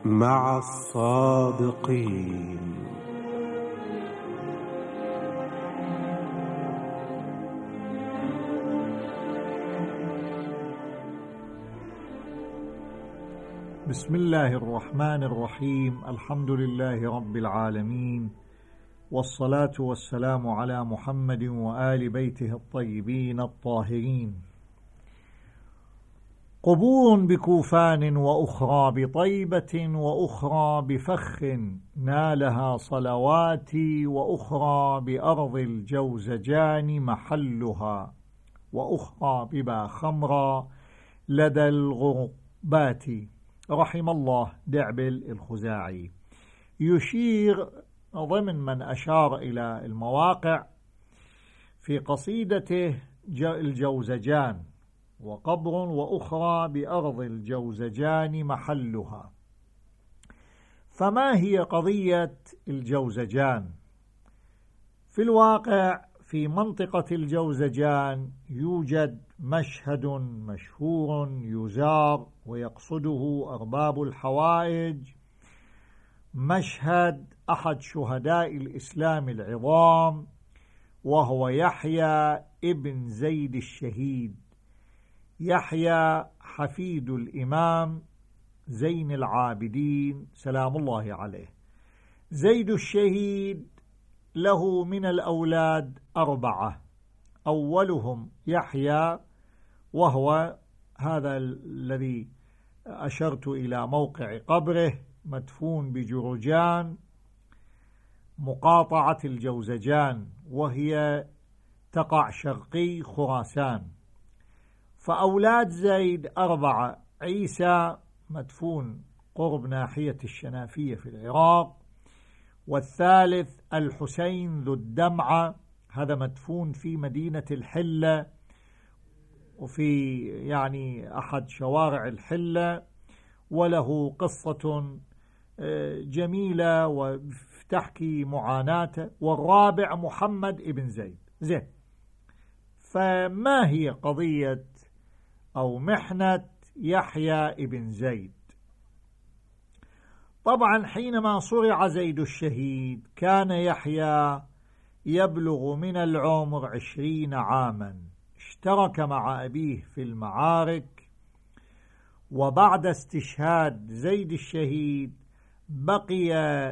مع الصادقين. بسم الله الرحمن الرحيم. الحمد لله رب العالمين، والصلاة والسلام على محمد وآل بيته الطيبين الطاهرين. قبور بكوفان وأخرى بطيبة وأخرى بفخ نالها صلواتي، وأخرى بأرض الجوزجان محلها، وأخرى ببا خمرا لدى الغربات. رحم الله دعبل الخزاعي. يشير ضمن من أشار إلى المواقع في قصيدته الجوزجان: وقبر وأخرى بأرض الجوزجان محلها. فما هي قضية الجوزجان؟ في الواقع في منطقة الجوزجان يوجد مشهد مشهور يزار ويقصده أرباب الحوائج، مشهد أحد شهداء الإسلام العظام، وهو يحيى ابن زيد الشهيد، يحيى حفيد الإمام زين العابدين سلام الله عليه. زيد الشهيد له من الأولاد 4، أولهم يحيى، وهو هذا الذي أشرت إلى موقع قبره، مدفون بجرجان مقاطعة الجوزجان، وهي تقع شرقي خراسان. فأولاد زيد 4: عيسى مدفون قرب ناحية الشنافية في العراق، والثالث الحسين ذو الدمعة، هذا مدفون في مدينة الحلة وفي أحد شوارع الحلة، وله قصة جميلة وتحكي معاناته. والرابع محمد ابن زيد. زين، فما هي قضية أو محنة يحيى ابن زيد؟ طبعا حينما صرع زيد الشهيد كان يحيى يبلغ من العمر 20 عاما، اشترك مع أبيه في المعارك، وبعد استشهاد زيد الشهيد بقي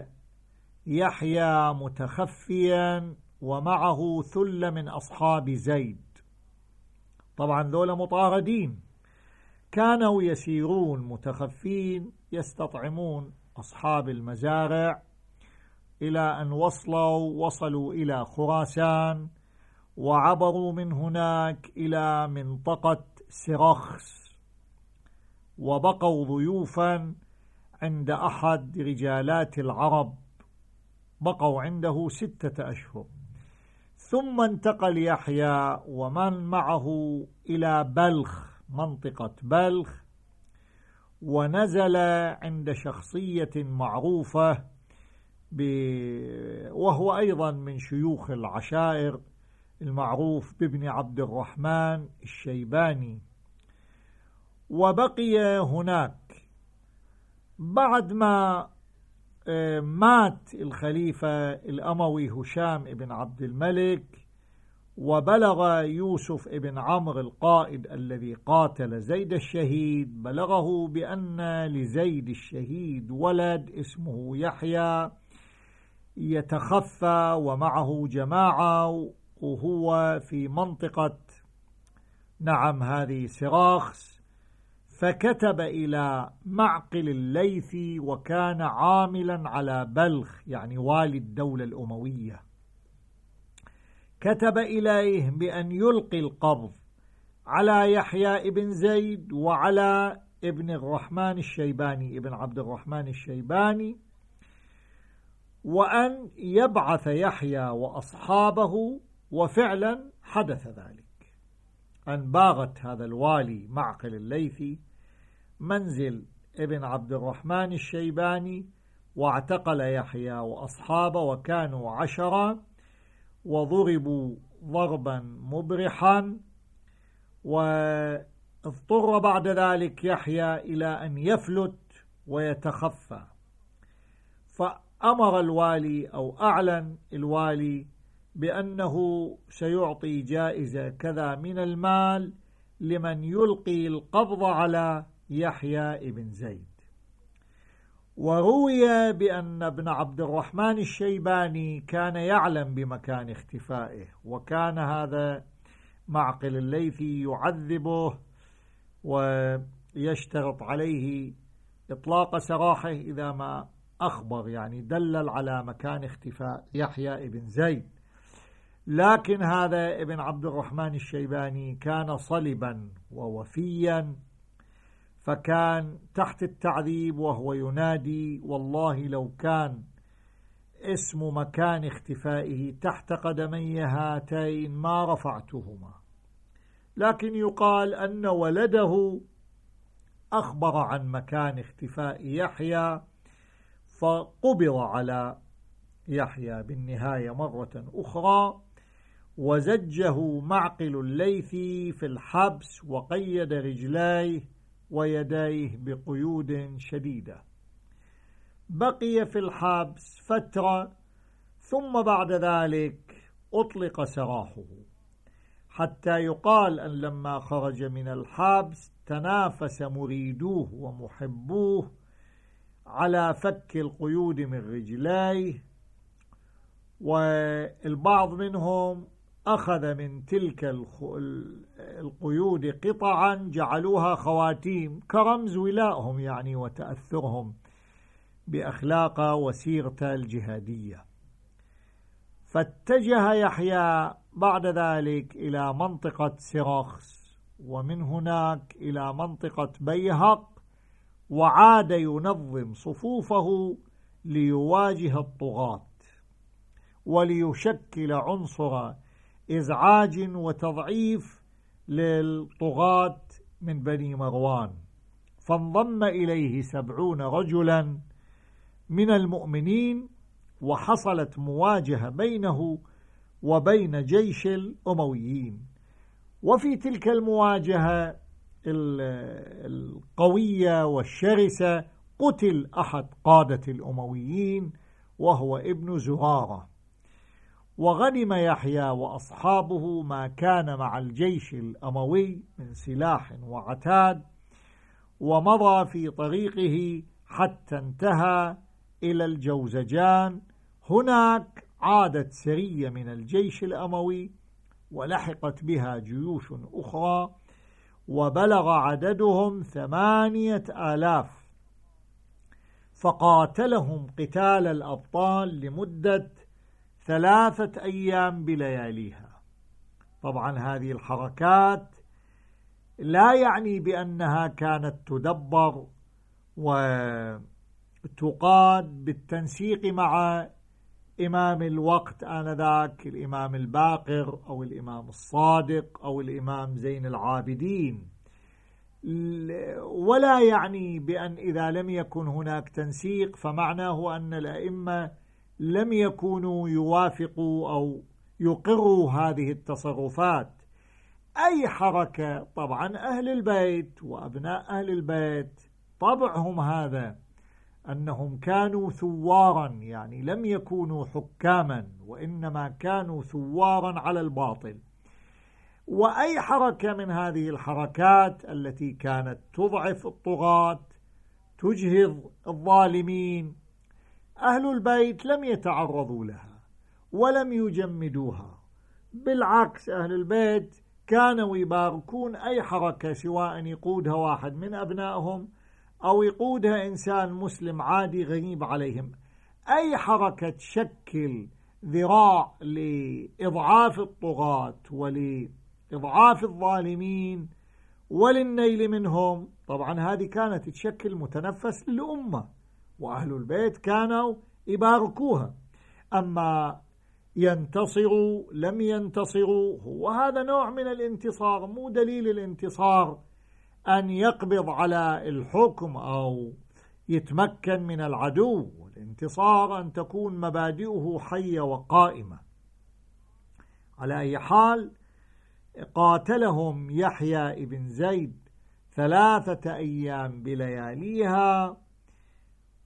يحيى متخفيا ومعه ثلة من أصحاب زيد. طبعا ذولا مطاردين، كانوا يسيرون متخفين يستطعمون أصحاب المزارع، إلى أن وصلوا إلى خراسان، وعبروا من هناك إلى منطقة سرخس، وبقوا ضيوفا عند أحد رجالات العرب، بقوا عنده 6 أشهر. ثم انتقل يحيى ومن معه إلى بلخ، منطقة بلخ، ونزل عند شخصية معروفة وهو أيضا من شيوخ العشائر، المعروف بابن عبد الرحمن الشيباني، وبقي هناك. بعد ما مات الخليفة الأموي هشام ابن عبد الملك، وبلغ يوسف ابن عمرو القائد الذي قاتل زيد الشهيد، بلغه بأن لزيد الشهيد ولد اسمه يحيى يتخفى ومعه جماعة، وهو في منطقة هذه سراخس. فكتب إلى معقل الليثي، وكان عاملا على بلخ والي الدولة الأموية، كتب إليه بأن يلقي القبض على يحيى ابن زيد وعلى ابن الرحمن الشيباني، ابن عبد الرحمن الشيباني، وأن يبعث يحيى وأصحابه. وفعلا حدث ذلك، أن باغت هذا الوالي معقل الليثي منزل ابن عبد الرحمن الشيباني، واعتقل يحيى وأصحابه، وكانوا 10، وضربوا ضربا مبرحا. واضطر بعد ذلك يحيى إلى أن يفلت ويتخفى. فأمر الوالي أو أعلن الوالي بأنه سيعطي جائزة كذا من المال لمن يلقي القبض على يحيى بن زيد. وروي بأن ابن عبد الرحمن الشيباني كان يعلم بمكان اختفائه، وكان هذا معقل الليثي يعذبه ويشترط عليه إطلاق سراحه إذا ما أخبر، يعني دلل على مكان اختفاء يحيى بن زيد. لكن هذا ابن عبد الرحمن الشيباني كان صلبا ووفيا، فكان تحت التعذيب وهو ينادي: والله لو كان اسم مكان اختفائه تحت قدمي هاتين ما رفعتهما. لكن يقال أن ولده أخبر عن مكان اختفاء يحيى، فقبض على يحيى بالنهاية مرة أخرى، وزجه معقل الليثي في الحبس، وقيد رجليه ويديه بقيود شديدة. بقي في الحبس فترة، ثم بعد ذلك أطلق سراحه، حتى يقال أن لما خرج من الحبس تنافس مريدوه ومحبوه على فك القيود من رجليه، والبعض منهم أخذ من تلك القيود قطعا جعلوها خواتيم كرمز ولائهم يعني وتأثرهم بأخلاق وسيرته الجهادية. فاتجه يحيى بعد ذلك إلى منطقة سرخس، ومن هناك إلى منطقة بيهق، وعاد ينظم صفوفه ليواجه الطغاة وليشكل عنصر إزعاج وتضعيف للطغاة من بني مروان. فانضم إليه 70 رجلا من المؤمنين، وحصلت مواجهة بينه وبين جيش الأمويين. وفي تلك المواجهة القوية والشرسة قتل أحد قادة الأمويين وهو ابن زرارة، وغنم يحيى وأصحابه ما كان مع الجيش الأموي من سلاح وعتاد، ومضى في طريقه حتى انتهى إلى الجوزجان. هناك عادت سرية من الجيش الأموي ولحقت بها جيوش أخرى، وبلغ عددهم 8000، فقاتلهم قتال الأبطال لمدة 3 أيام بلياليها. طبعا هذه الحركات لا يعني بأنها كانت تدبر وتقاد بالتنسيق مع إمام الوقت آنذاك، الإمام الباقر أو الإمام الصادق أو الإمام زين العابدين، ولا يعني بأن إذا لم يكن هناك تنسيق فمعناه أن الأئمة لم يكونوا يوافقوا أو يقروا هذه التصرفات. أي حركة، طبعا أهل البيت وأبناء أهل البيت طبعهم هذا، أنهم كانوا ثوارا، يعني لم يكونوا حكاما وإنما كانوا ثوارا على الباطل. وأي حركة من هذه الحركات التي كانت تضعف الطغاة تجهض الظالمين، أهل البيت لم يتعرضوا لها ولم يجمدوها. بالعكس، أهل البيت كانوا يباركون أي حركة، سواء يقودها واحد من أبنائهم أو يقودها إنسان مسلم عادي غريب عليهم. أي حركة تشكل ذراع لإضعاف الطغاة ولإضعاف الظالمين وللنيل منهم، طبعا هذه كانت تشكل متنفس للأمة، وأهل البيت كانوا يباركوها. أما ينتصروا لم ينتصروا، هو هذا نوع من الانتصار. مو دليل الانتصار أن يقبض على الحكم أو يتمكن من العدو. الانتصار أن تكون مبادئه حية وقائمة. على أي حال، قاتلهم يحيى بن زيد 3 أيام بلياليها،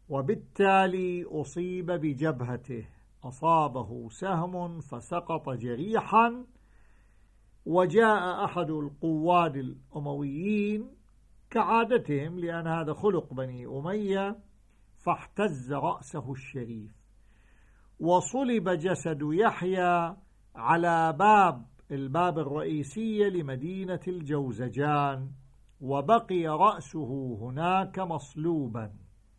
وبالتالي أصيب بجبهته، أصابه سهم فسقط جريحا. وجاء أحد القواد الأمويين كعادتهم، لأن هذا خلق بني أمية، فاحتز رأسه الشريف، وصلب جسد يحيى على الباب الرئيسي لمدينة الجوزجان، وبقي رأسه هناك مصلوبا.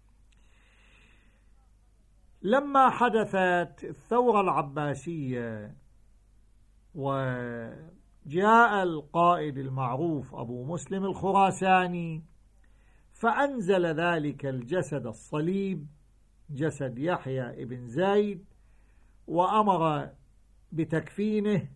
لما حدثت الثورة العباسية وجاء القائد المعروف أبو مسلم الخراساني فأنزل ذلك الجسد الصليب، جسد يحيى ابن زيد، وأمر بتكفينه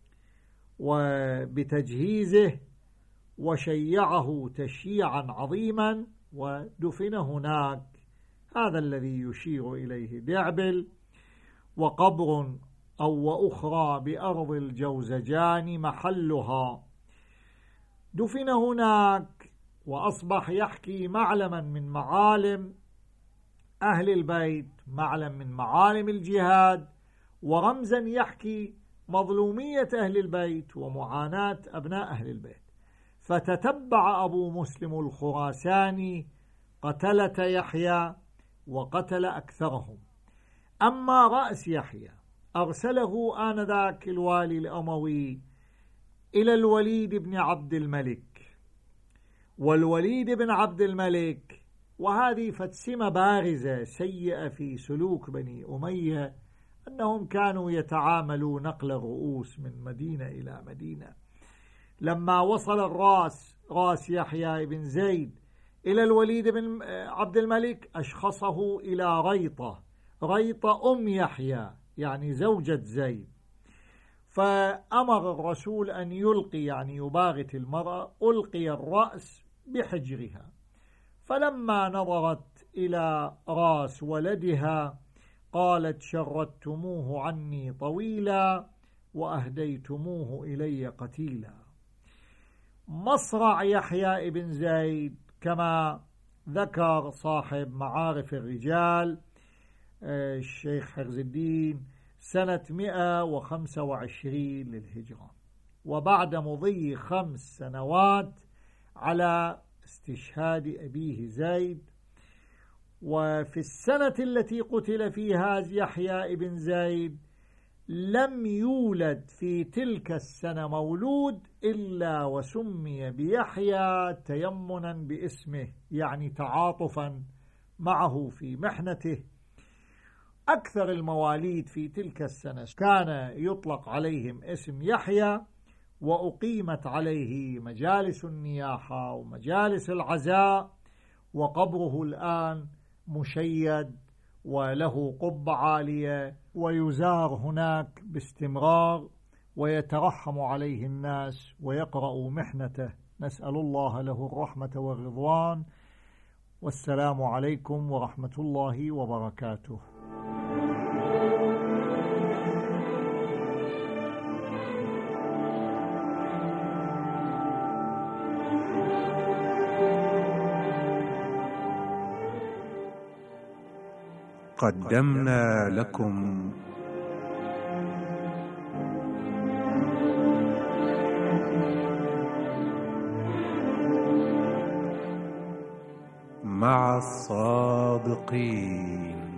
وبتجهيزه، وشيعه تشييعا عظيما، ودفن هناك. هذا الذي يشير إليه دعبل. وقبر وأخرى بأرض الجوزجان محلها، دفن هناك، وأصبح يحكي معلما من معالم أهل البيت، معلم من معالم الجهاد، ورمزا يحكي مظلومية أهل البيت ومعاناة أبناء أهل البيت. فتتبع أبو مسلم الخراساني قتلة يحيى وقتل أكثرهم. أما رأس يحيى أرسله آنذاك الوالي الأموي إلى الوليد بن عبد الملك، والوليد بن عبد الملك، وهذه فتسمة بارزة سيئة في سلوك بني أمية، أنهم كانوا يتعاملوا نقل الرؤوس من مدينة إلى مدينة. لما وصل راس يحيى بن زيد إلى الوليد بن عبد الملك أشخصه إلى ريطة أم يحيى، يعني زوجة زيد، فأمر الرسول أن يلقي، يعني يباغت المرأة، ألقي الرأس بحجرها. فلما نظرت إلى راس ولدها قالت: شردتموه عني طويلا وأهديتموه إلي قتيلا. مصرع يحيى بن زيد كما ذكر صاحب معارف الرجال الشيخ حرز الدين سنة 125 للهجرة، وبعد مضي 5 سنوات على استشهاد أبيه زيد. وفي السنة التي قتل فيها يحيى بن زيد لم يولد في تلك السنة مولود إلا وسمي بيحيى تيمنا باسمه، يعني تعاطفا معه في محنته. أكثر المواليد في تلك السنة كان يطلق عليهم اسم يحيى، وأقيمت عليه مجالس النياحة ومجالس العزاء، وقبره الآن مشيد وله قبة عالية، ويزار هناك باستمرار، ويترحم عليه الناس ويقرأ محنته. نسأل الله له الرحمة والرضوان، والسلام عليكم ورحمة الله وبركاته. قدمنا لكم مع الصادقين.